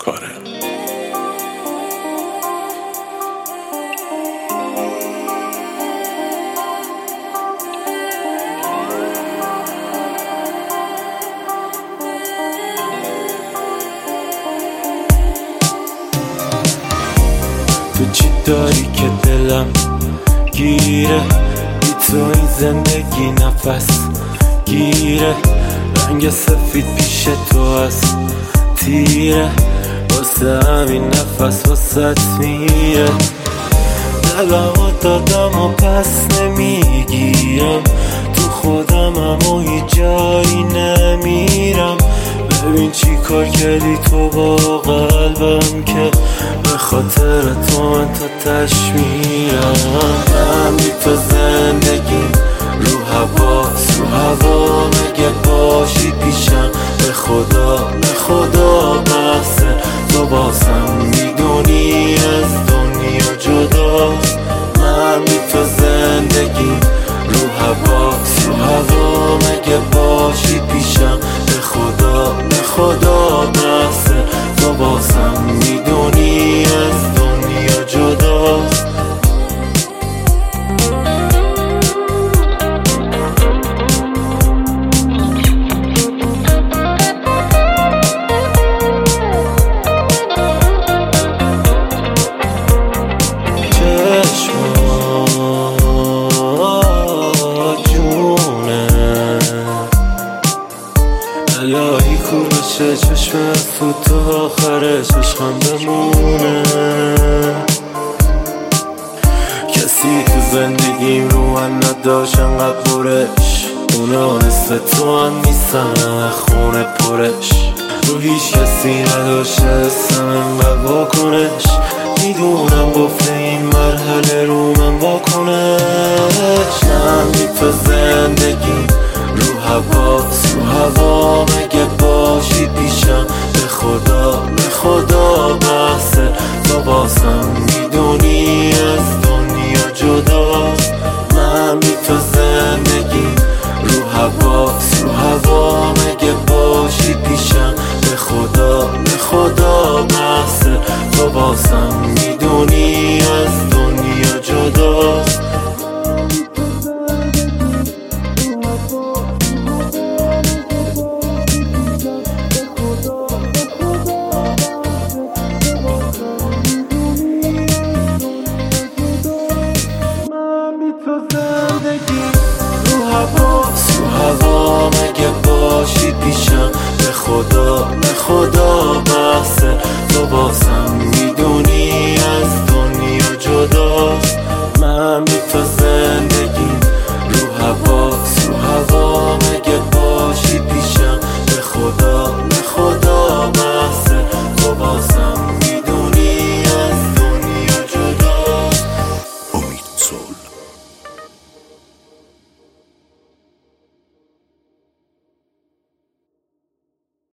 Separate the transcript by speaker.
Speaker 1: کاره.
Speaker 2: تو چی داری که دلم گیره؟ بی تو این زندگی نفس گیره. رنگ سفید پیش تو از تیره، واسه همین نفس واسه میره. دلمو دادم و پس نمیگیرم، تو خودم اما هیچ جایی نمیرم. ببین چی کار کردی تو با قلبم که به خاطر تو من تا تش میرم. من بی تو زندگیم رو حواس رو هوا، مگه باشی پیشم به خدا بحثه تو بازم میدونی از دنیا جداست. من بی تو زندگیم رو حواس رو هوا، مگه باشی پیشم به خدا بحثه تو بازم میدونی از دنیا جداست. الهی کو بشه چشمت تو آخرش عشقم بمونه. کسی تو زندگیم رو من نداشت انقدر برش، اونا نصف تو هم نیستن خونه پرش. رو هیچ کسی نداشت حسم انقدر واکنش، میدونم گفته این مرحله رو من واکنش. من بی تو زندگیم رو حواس رو هوا، مگه باشی پیشم به خدا بحثه تو بازم میدونی از دنیا جداست. من بی تو زندگیم رو حواس رو هوا، مگه باشی پیشم به خدا بحثه تو بازم میدونی از دنیا جداست. رو هوا مگه باشی پیشم به خدا بحثه تو بازم میدونی از دنیا جداست. من بی تو زندگیم رو هوا مگه باشی پیشم به خدا بحثه تو بازم میدونی از دنیا جداست.
Speaker 1: امید صلح.